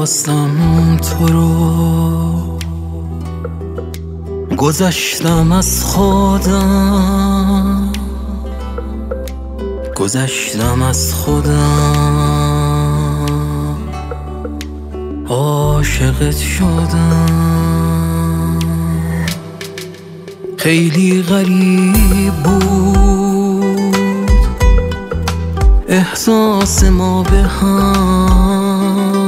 خواستم تو رو، گذشتم از خودم، گذشتم از خودم، عاشقت شدم. خیلی غریب بود احساس ما به هم،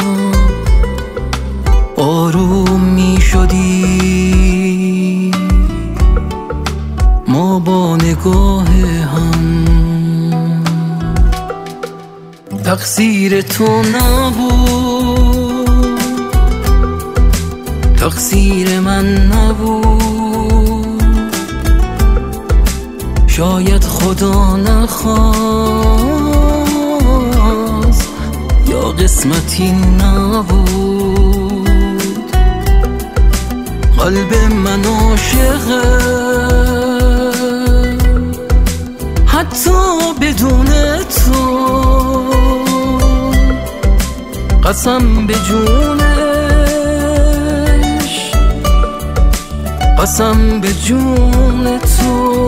آروم می شدی ما با نگاه هم. تقصیر تو نبود، تقصیر من نبود، شاید خدا نخواست یا قسمتی نبود. قلب من عاشقه حتی بدون تو، قسم به جونش، قسم به جون تو.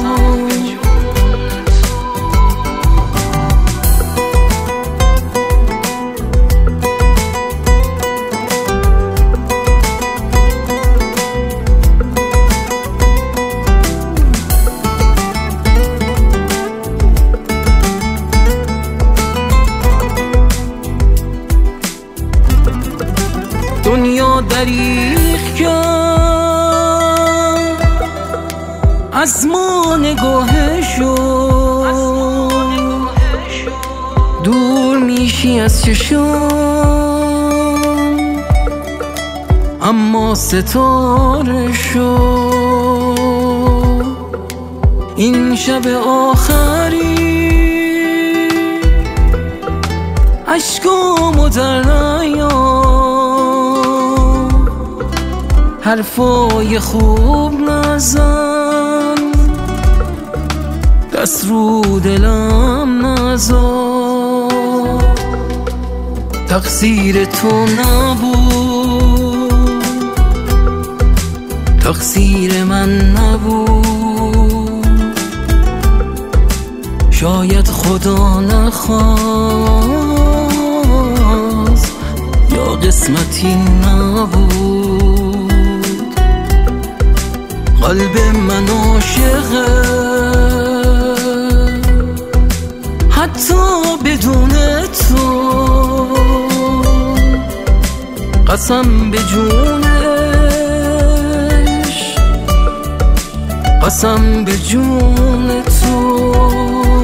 دنیا دریغ کرد از ما نگاهشو، دور میشی از چشم اما ستاره شو. این شب آخری اشکامو در نیار، حرفای خوب نزن، دست رو دلم نذار. تقصیر تو نبود، تقصیر من نبود، شاید خدا نخواست یا قسمتی نبود. قلب من عاشقه حتی بدون تو، قسم به جونش، قسم به جون تو.